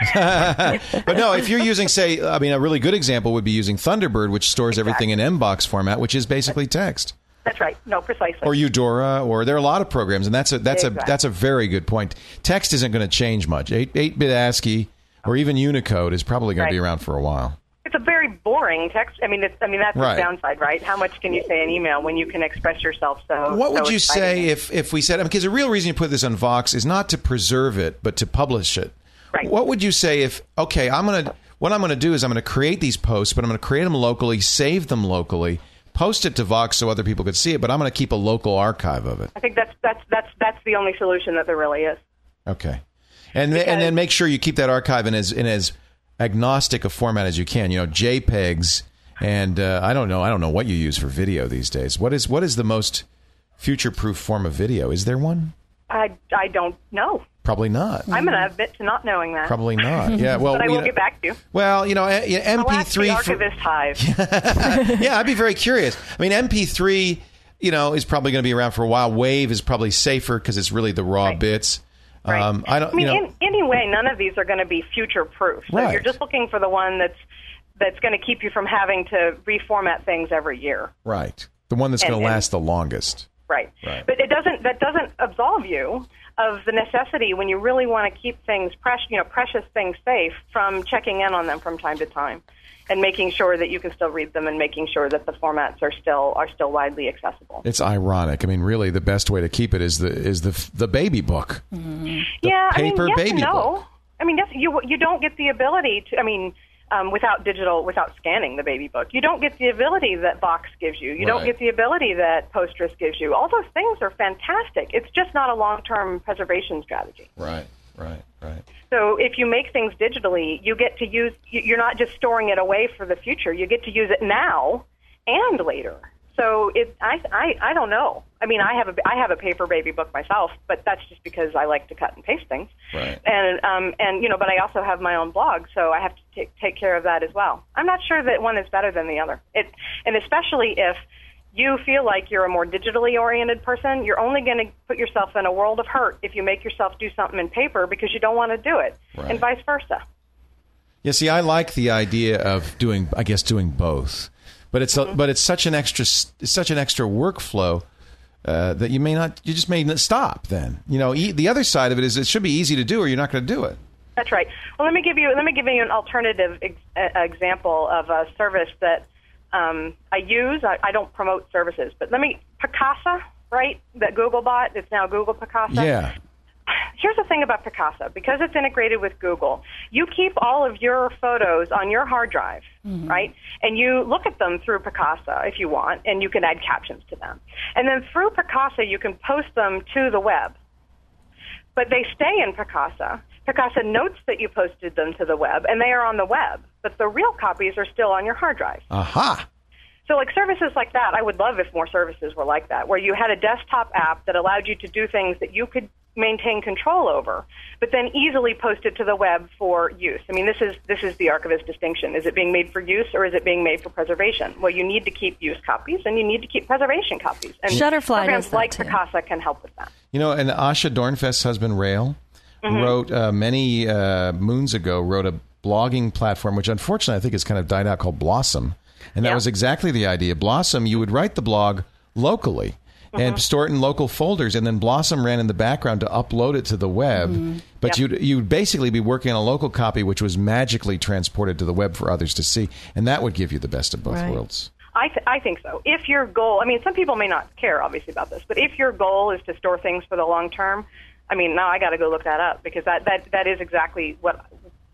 But no, if you're using, say, I mean, a really good example would be using Thunderbird, which stores everything in M box format, which is basically text. That's right. No, precisely. Or Eudora, or there are a lot of programs, and that's a that's a Exactly. that's a very good point. Text isn't going to change much. Eight eight bit ASCII or even Unicode is probably going Right. to be around for a while. It's a very boring text. I mean, it's, I mean that's Right. the downside, right? How much can you say in email when you can express yourself so? What would so you say excitingly? if if we said, because the real reason you put this on Vox is not to preserve it, but to publish it. Right. What would you say if, okay, I'm going to, what I'm going to do is I'm going to create these posts, but I'm going to create them locally, save them locally, post it to Vox so other people could see it, but I'm going to keep a local archive of it. I think that's that's that's that's the only solution that there really is. Okay. And th- and then make sure you keep that archive in as in as agnostic a format as you can. You know, JPEGs and uh, I don't know. I don't know what you use for video these days. What is what is the most future-proof form of video? Is there one? I, I don't know. Probably not. I'm going to admit to not knowing that. Probably not. Yeah. Well, But I you will know- get back to you. Well, you know, uh, yeah, I'll M P ask three. the for- archivist hive. yeah, I'd be very curious. I mean, M P three, you know, is probably going to be around for a while. Wave is probably safer because it's really the raw Right. bits. Right. Um, I don't. I mean, you know, in, anyway, none of these are going to be future-proof. So Right. you're just looking for the one that's that's going to keep you from having to reformat things every year. right. The one that's and- going to and- last the longest. Right. Right. But it doesn't. That doesn't absolve you of the necessity when you really want to keep things precious, you know, precious things safe from checking in on them from time to time, and making sure that you can still read them and making sure that the formats are still are still widely accessible. It's ironic. I mean, really, the best way to keep it is the is the the baby book. The yeah, paper I mean, yes baby and no. book. I mean, yes, you you don't get the ability to. I mean. Um, without digital, without scanning the baby book, you don't get the ability that Vox gives you. You don't Right. get the ability that Postgres gives you. All those things are fantastic. It's just not a long-term preservation strategy. Right. Right. Right. So if you make things digitally, you get to use. you- You're not just storing it away for the future. You get to use it now and later. So it, I, I, I don't know. I mean, I have a I have a paper baby book myself, but that's just because I like to cut and paste things. Right. And um and you know, but I also have my own blog, so I have to take take care of that as well. I'm not sure that one is better than the other. It and especially if you feel like you're a more digitally oriented person, you're only going to put yourself in a world of hurt if you make yourself do something in paper because you don't want to do it, Right. and vice versa. Yeah, see, I like the idea of doing, I guess, doing both, but it's a, but it's such an extra, it's such an extra workflow uh, that you may not, you just may not stop. Then, you know, e- the other side of it is it should be easy to do, or you're not going to do it. That's right. Well, let me give you let me give you an alternative ex- uh, example of a service that um, I use. I, I don't promote services, but let me Picasa, right? That Google bought. It's now Google Picasa. Yeah. Here's the thing about Picasa. Because it's integrated with Google, you keep all of your photos on your hard drive, mm-hmm. right? And you look at them through Picasa if you want, and you can add captions to them. And then through Picasa, you can post them to the web. But they stay in Picasa. Picasa notes that you posted them to the web, and they are on the web. But the real copies are still on your hard drive. Aha. So like services like that, I would love if more services were like that, where you had a desktop app that allowed you to do things that you could maintain control over, but then easily post it to the web for use. I mean, this is this is the archivist distinction. Is it being made for use, or is it being made for preservation? Well, you need to keep use copies, and you need to keep preservation copies. And Shutterfly programs does that like too. Picasa can help with that. You know, and Asha Dornfest's husband, Rail, mm-hmm. wrote uh, many uh, moons ago, wrote a blogging platform, which unfortunately I think has kind of died out, called Blossom. And that yeah. was exactly the idea. Blossom, you would write the blog locally and mm-hmm. store it in local folders, and then Blossom ran in the background to upload it to the web. Mm-hmm. But yep. you'd, you'd basically be working on a local copy, which was magically transported to the web for others to see, and that would give you the best of both right. worlds. I, th- I think so. If your goal, I mean, some people may not care, obviously, about this, but if your goal is to store things for the long term, I mean, now I got to go look that up, because that, that, that is exactly what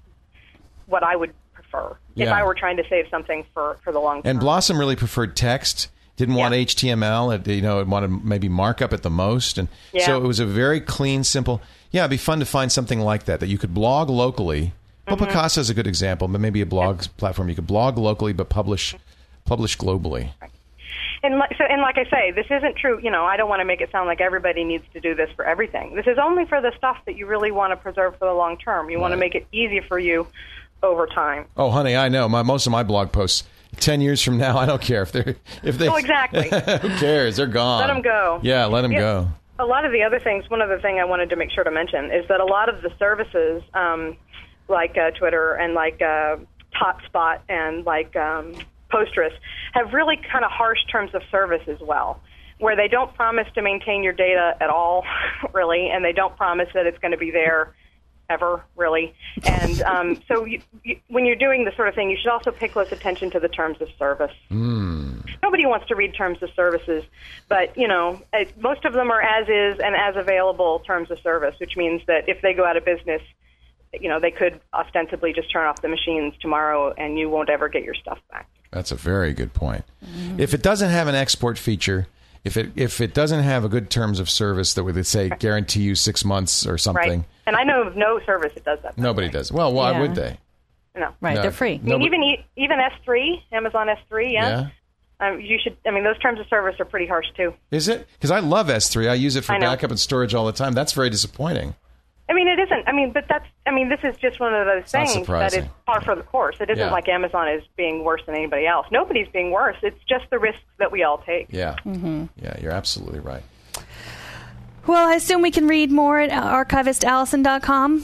what I would prefer yeah. if I were trying to save something for, for the long term. And Blossom really preferred text. Didn't want yeah. H T M L. It, you know, it wanted maybe markup at the most, and yeah. so it was a very clean, simple. Yeah, it'd be fun to find something like that that you could blog locally. Well, mm-hmm. Picasa is a good example, but maybe a blog yeah. platform you could blog locally but publish publish globally. Right. And like, so, and like I say, this isn't true. You know, I don't want to make it sound like everybody needs to do this for everything. This is only for the stuff that you really want to preserve for the long term. You right. want to make it easy for you over time. Oh, honey, I know. My most of my blog posts. Ten years from now, I don't care if they're if they. Oh, exactly. Who cares? They're gone. Let them go. Yeah, let them yeah. go. A lot of the other things. One other thing I wanted to make sure to mention is that a lot of the services, um, like uh, Twitter and like uh, Hotspot and like um, Postgres, have really kind of harsh terms of service as well, where they don't promise to maintain your data at all, really, and they don't promise that it's going to be there ever, really. And um, so you, you, when you're doing this sort of thing, you should also pay close attention to the terms of service. Mm. Nobody wants to read terms of services, but, you know, it, most of them are as is and as available terms of service, which means that if they go out of business, you know, they could ostensibly just turn off the machines tomorrow and you won't ever get your stuff back. That's a very good point. Mm. If it doesn't have an export feature, If it if it doesn't have a good terms of service that would say guarantee you six months or something, right? And I know of no service that does that. Nobody way. does. Well, why yeah. would they? No, right? No. They're free. I mean, even even S three, Amazon S three, yeah. Yeah. Um, you should. I mean, those terms of service are pretty harsh too. Is it? Because I love S three. I use it for I know. backup and storage all the time. That's very disappointing. I mean, it isn't. I mean, but that's. I mean, this is just one of those It's not things that surprising. is par for the course. It isn't Yeah. like Amazon is being worse than anybody else. Nobody's being worse. It's just the risks that we all take. Yeah. Mm-hmm. Yeah, you're absolutely right. Well, I assume we can read more at archivist allison dot com.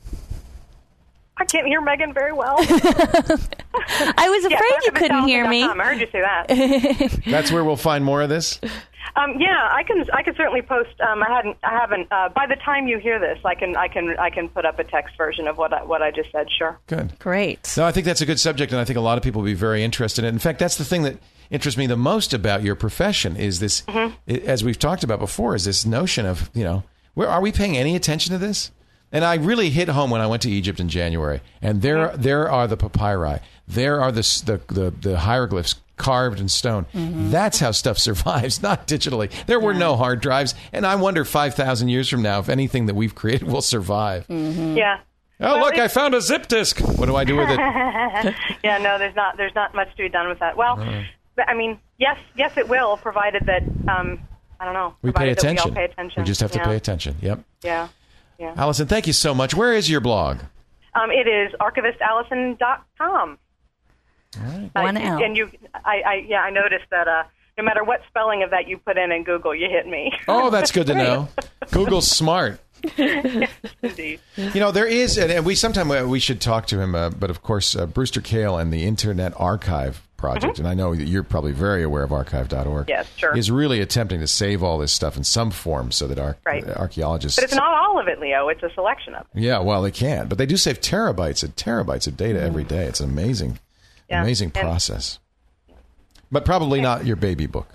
I can't hear Megan very well. I was afraid yes, you couldn't hear me. I heard you say that. That's where we'll find more of this? Um, yeah, I can. I can certainly post. Um, I hadn't. I haven't. Uh, by the time you hear this, I can. I can. I can put up a text version of what I, what I just said. Sure. Good. Great. No, I think that's a good subject, and I think a lot of people will be very interested in it. In fact, that's the thing that interests me the most about your profession is this, mm-hmm. as we've talked about before, is this notion of, you know, where are we paying any attention to this? And I really hit home when I went to Egypt in January, and there mm-hmm. there are the papyri, there are the the the, the hieroglyphs carved in stone. Mm-hmm. That's how stuff survives, not digitally. There were yeah. no hard drives, and I wonder five thousand years from now if anything that we've created will survive. Mm-hmm. Yeah. Oh, well, look, I found a zip disk. What do I do with it? Yeah, no, there's not there's not much to be done with that. Well, uh. I mean, yes, yes, it will, provided that um, I don't know. We pay provided that attention. We all pay attention. We just have to yeah. pay attention. Yep. Yeah. Yeah. Allison, thank you so much. Where is your blog? Um, it is archivist allison dot com. All right. Uh, One L. And you, I, I, yeah, I noticed that uh, no matter what spelling of that you put in in Google, you hit me. Oh, that's good to know. Google's smart. Indeed. You know, there is, and we sometime uh, we should talk to him, uh, but of course, uh, Brewster Kahle and the Internet Archive Project, mm-hmm. and I know that you're probably very aware of archive dot org, yes, sure. is really attempting to save all this stuff in some form so that ar- right. uh, archaeologists... But it's not all of it, Leo. It's a selection of it. Yeah, well, they can. But they do save terabytes and terabytes of data every day. It's an amazing, Yeah. amazing And- process. But probably not your baby book.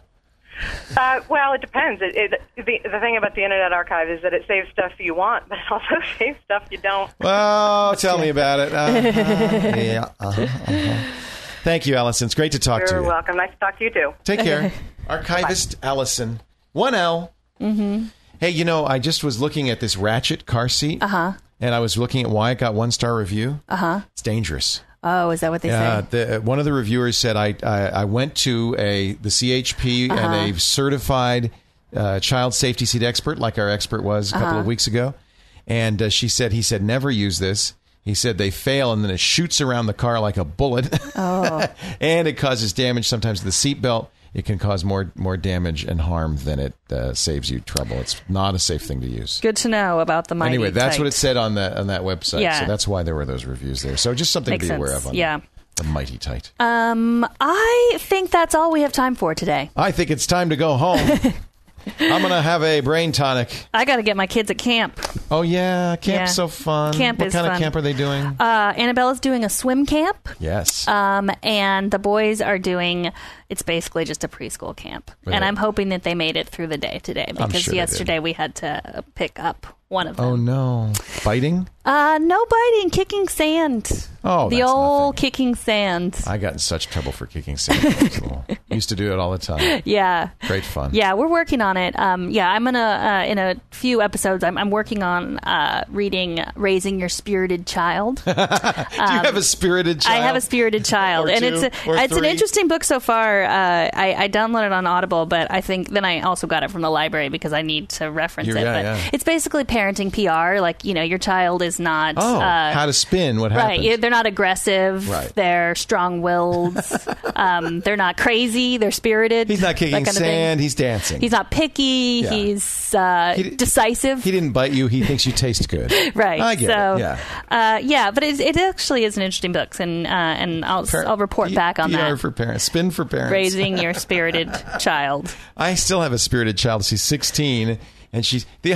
Uh, well, it depends. It, it, the, the thing about the Internet Archive is that it saves stuff you want, but it also saves stuff you don't. Oh, tell me about it. Uh-huh. Yeah, uh-huh, uh-huh. Thank you, Allison. It's great to talk You're to you. welcome. Nice to talk to you, too. Take care. Archivist Allison. one L. Mm-hmm. Hey, you know, I just was looking at this Ratchet car seat. Uh-huh. And I was looking at why it got one-star review. Uh-huh. It's dangerous. Oh, is that what they Yeah, say? the, one of the reviewers said I I, I went to a the C H P Uh-huh. and a certified uh, child safety seat expert, like our expert was a couple Uh-huh. of weeks ago, and uh, she said he said never use this. He said they fail and then it shoots around the car like a bullet, Oh. and it causes damage sometimes to the seatbelt. It can cause more more damage and harm than it uh, saves you trouble. It's not a safe thing to use. Good to know about the mighty Anyway, that's tight. what it said on that on that website. Yeah. So that's why there were those reviews there. So just something Makes to be aware sense. of on Yeah. the, the mighty tight. Um, I think that's all we have time for today. I think it's time to go home. I'm going to have a brain tonic. I got to get my kids at camp. Oh, yeah. Camp's Yeah. so fun. Camp what is kind fun. of camp are they doing? Uh, Annabella's doing a swim camp. Yes. Um, and the boys are doing, it's basically just a preschool camp. Right. And I'm hoping that they made it through the day today because sure they yesterday we had to pick up one of them. oh, no. Biting? Uh, no biting, kicking sand. Oh, the that's old nothing. kicking sand. I got in such trouble for kicking sand. when I was little. Used to do it all the time. Yeah. Great fun. Yeah, we're working on it. Um, yeah, I'm gonna uh, in a few episodes. I'm, I'm working on uh, reading "Raising Your Spirited Child." do you have a spirited child? I have a spirited child, Or and two, it's a, or it's an three? interesting book so far. Uh, I, I downloaded it on Audible, but I think then I also got it from the library because I need to reference You're- it. yeah, but yeah. it's basically parenting P R. Like, you know, your child is not Oh, uh, how to spin. What right. happened? yeah, They're not aggressive. Right. They're strong-willed. um, they're not crazy. They're spirited. He's not that kicking kind of thing. sand. He's dancing. He's not picky. Yeah. He's uh, He di- decisive. He didn't bite you. He thinks you taste good. Right. I get so, it. Yeah. Uh, yeah, but it, it actually is an interesting book, and uh, and I'll Par- I'll report P- back on P R that. for parents. Spin for parents. Raising your spirited child. I still have a spirited child. She's sixteen, and she's the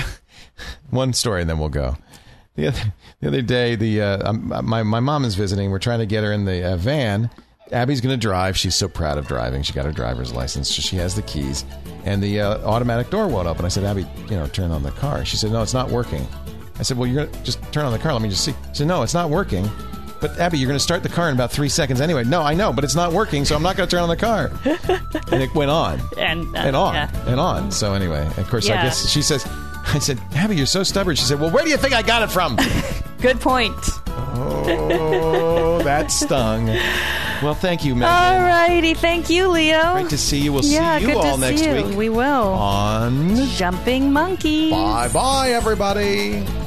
one story, and then we'll go. The other, the other day, the uh, um, my my mom is visiting. We're trying to get her in the uh, van. Abby's going to drive. She's so proud of driving. She got her driver's license. So she has the keys, and the uh, automatic door won't open. I said, Abby, you know, turn on the car. She said, no, it's not working. I said, well, you're gonna just turn on the car. Let me just see. She said, no, it's not working. But Abby, you're going to start the car in about three seconds anyway. No, I know, but it's not working, so I'm not going to turn on the car. And it went on And, uh, and on yeah. and on. So anyway, of course, I Yeah. guess she says, I said, Abby, you're so stubborn. She said, well, where do you think I got it from? Good point. Oh, that stung. Well, thank you, Megan. All righty. Thank you, Leo. Great to see you. We'll yeah, see you good all to next see you. week We will. on Jumping Monkeys. Bye Bye, everybody.